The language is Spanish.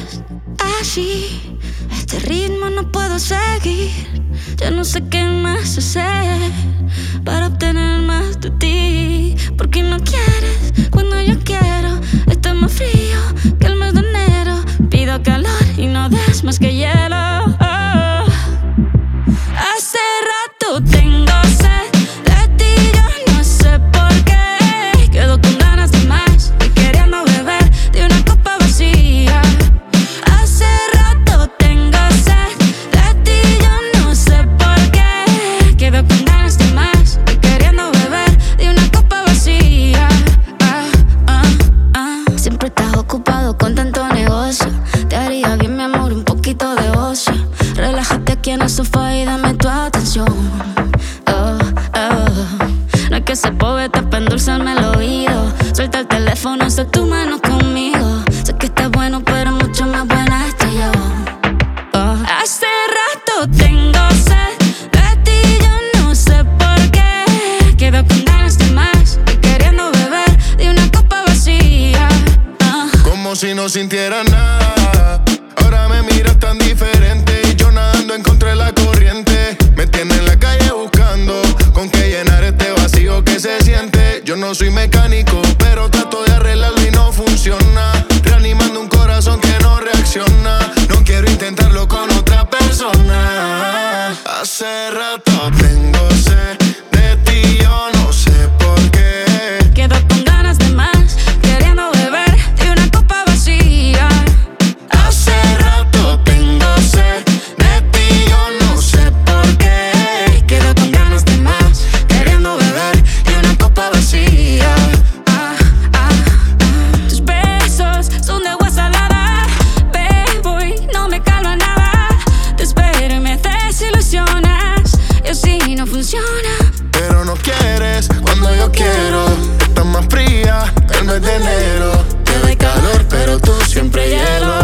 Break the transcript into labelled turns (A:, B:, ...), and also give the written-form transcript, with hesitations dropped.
A: Así, este ritmo no puedo seguir. Ya no sé qué más hacer para obtener más de ti. Porque no quieres cuando yo quiero. Está más frío que el mes de enero. Pido calor y no des más que hielo. Hace rato tengo sed de ti, yo no sé por qué. Quedo con ganas de más y queriendo beber de una copa vacía. Hace rato tengo sed de ti, yo no sé por qué. Quedo con ganas de más y queriendo beber de una copa vacía. Siempre estás ocupado con tanto negocio. Te haría bien, mi amor, un poquito de ocio. Relájate aquí en el sofá y dame tu atención. No es que sea poeta para endulzarme el oído. Suelta el teléfono, haz tu mano conmigo. Sé que estás bueno, pero mucho más buena estoy yo. Hace rato tengo sed de ti, yo no sé por qué. Quedo con ganas de más y queriendo beber de una copa vacía.
B: Como si no sintiera nada. Ahora me miras tan diferente y yo nadando en contra de la corriente. Me tiene en la calle buscando con qué llenar este vacío que se siente. Yo no soy mecánico, pero trato de arreglarlo y no funciona. Reanimando un corazón que no reacciona. No quiero intentarlo con otra persona. Hace rato tengo sed de ti, yo no sé por qué.
A: Quedo con ganas de más, queriendo beber de una copa vacía.
B: Hace rato tengo sed de ti, yo no sé por qué.
A: Quedo con ganas de más, queriendo beber de una copa vacía. Tus besos son de agua salada. Bebo y no me calma nada. Te espero y me desilusionas y así no funciona.
B: Pero no quieres cuando yo quiero. Estás más fría que el mes de enero. Te doy calor, pero tú siempre hielo.